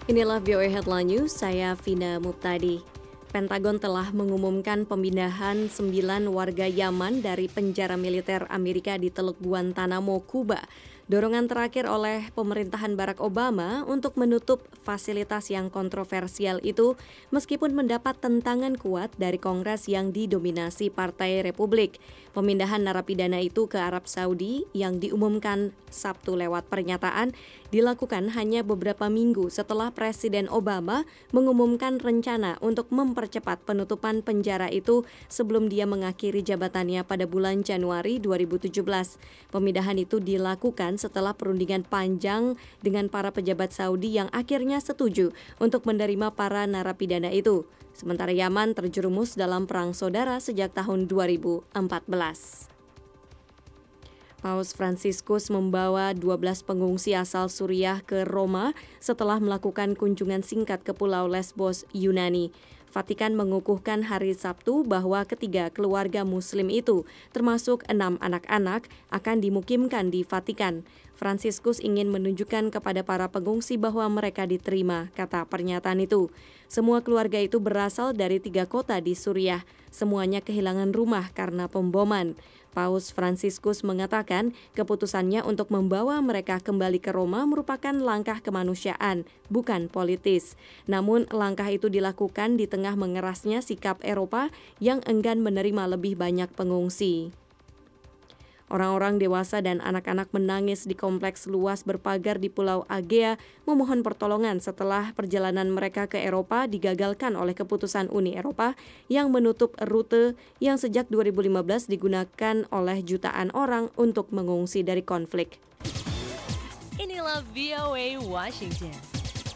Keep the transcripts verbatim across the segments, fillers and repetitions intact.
Inilah V O A Headline News, saya Vina Muptadi. Pentagon telah mengumumkan pemindahan sembilan warga Yaman dari penjara militer Amerika di Teluk Guantanamo, Kuba. Dorongan terakhir oleh pemerintahan Barack Obama untuk menutup fasilitas yang kontroversial itu meskipun mendapat tentangan kuat dari Kongres yang didominasi Partai Republik. Pemindahan narapidana itu ke Arab Saudi yang diumumkan Sabtu lewat pernyataan dilakukan hanya beberapa minggu setelah Presiden Obama mengumumkan rencana untuk mempercepat penutupan penjara itu sebelum dia mengakhiri jabatannya pada bulan Januari dua ribu tujuh belas. Pemindahan itu dilakukan setelah perundingan panjang dengan para pejabat Saudi yang akhirnya setuju untuk menerima para narapidana itu. Sementara Yaman terjerumus dalam perang saudara sejak tahun dua ribu empat belas. Paus Fransiskus membawa dua belas pengungsi asal Suriah ke Roma setelah melakukan kunjungan singkat ke Pulau Lesbos, Yunani. Vatikan mengukuhkan hari Sabtu bahwa ketiga keluarga Muslim itu, termasuk enam anak-anak, akan dimukimkan di Vatikan. Fransiskus ingin menunjukkan kepada para pengungsi bahwa mereka diterima, kata pernyataan itu. Semua keluarga itu berasal dari tiga kota di Suriah. Semuanya kehilangan rumah karena pemboman. Paus Fransiskus mengatakan keputusannya untuk membawa mereka kembali ke Roma merupakan langkah kemanusiaan, bukan politis. Namun langkah itu dilakukan di tengah mengerasnya sikap Eropa yang enggan menerima lebih banyak pengungsi. Orang-orang dewasa dan anak-anak menangis di kompleks luas berpagar di Pulau Aegea memohon pertolongan setelah perjalanan mereka ke Eropa digagalkan oleh keputusan Uni Eropa yang menutup rute yang sejak dua ribu lima belas digunakan oleh jutaan orang untuk mengungsi dari konflik. Inilah V O A Washington.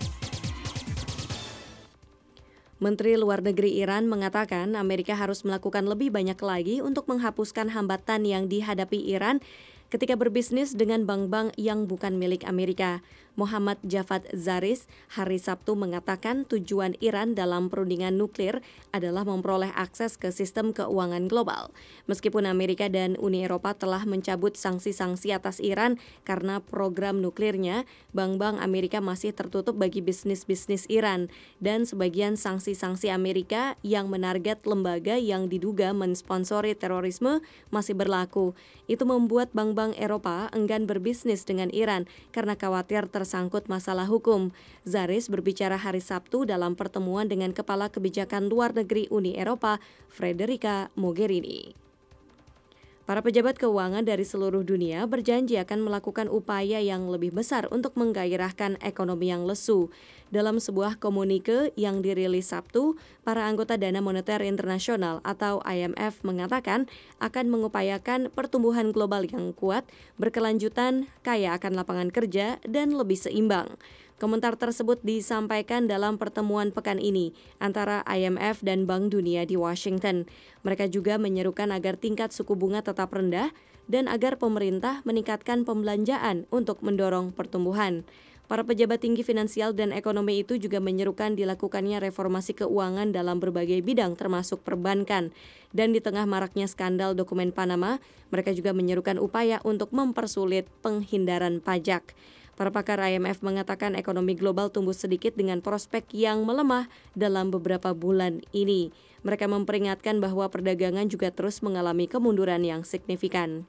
Menteri Luar Negeri Iran mengatakan Amerika harus melakukan lebih banyak lagi untuk menghapuskan hambatan yang dihadapi Iran ketika berbisnis dengan bank-bank yang bukan milik Amerika. Muhammad Javad Zarif hari Sabtu mengatakan tujuan Iran dalam perundingan nuklir adalah memperoleh akses ke sistem keuangan global. Meskipun Amerika dan Uni Eropa telah mencabut sanksi-sanksi atas Iran karena program nuklirnya, bank-bank Amerika masih tertutup bagi bisnis-bisnis Iran dan sebagian sanksi-sanksi Amerika yang menarget lembaga yang diduga mensponsori terorisme masih berlaku. Itu membuat bank-bank Eropa enggan berbisnis dengan Iran karena khawatir tersangkut masalah hukum. Zarif berbicara hari Sabtu dalam pertemuan dengan Kepala Kebijakan Luar Negeri Uni Eropa, Federica Mogherini. Para pejabat keuangan dari seluruh dunia berjanji akan melakukan upaya yang lebih besar untuk menggairahkan ekonomi yang lesu. Dalam sebuah komunike yang dirilis Sabtu, para anggota Dana Moneter Internasional atau I M F mengatakan akan mengupayakan pertumbuhan global yang kuat, berkelanjutan, kaya akan lapangan kerja, dan lebih seimbang. Komentar tersebut disampaikan dalam pertemuan pekan ini antara I M F dan Bank Dunia di Washington. Mereka juga menyerukan agar tingkat suku bunga tetap rendah dan agar pemerintah meningkatkan pembelanjaan untuk mendorong pertumbuhan. Para pejabat tinggi finansial dan ekonomi itu juga menyerukan dilakukannya reformasi keuangan dalam berbagai bidang termasuk perbankan. Dan di tengah maraknya skandal dokumen Panama, mereka juga menyerukan upaya untuk mempersulit penghindaran pajak. Para pakar I M F mengatakan ekonomi global tumbuh sedikit dengan prospek yang melemah dalam beberapa bulan ini. Mereka memperingatkan bahwa perdagangan juga terus mengalami kemunduran yang signifikan.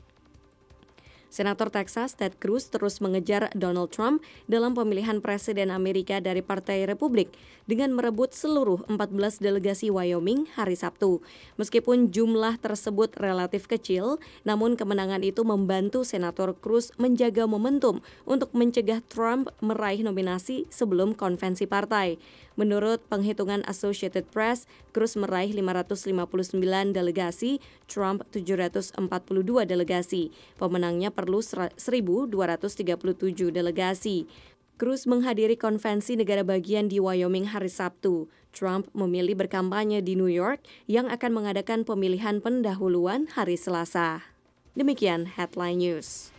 Senator Texas Ted Cruz terus mengejar Donald Trump dalam pemilihan presiden Amerika dari Partai Republik dengan merebut seluruh empat belas delegasi Wyoming hari Sabtu. Meskipun jumlah tersebut relatif kecil, namun kemenangan itu membantu Senator Cruz menjaga momentum untuk mencegah Trump meraih nominasi sebelum konvensi partai. Menurut penghitungan Associated Press, Cruz meraih lima ratus lima puluh sembilan delegasi, Trump tujuh ratus empat puluh dua delegasi. Pemenangnya perlu seribu dua ratus tiga puluh tujuh delegasi. Cruz menghadiri konvensi negara bagian di Wyoming hari Sabtu. Trump memilih berkampanye di New York yang akan mengadakan pemilihan pendahuluan hari Selasa. Demikian Headline News.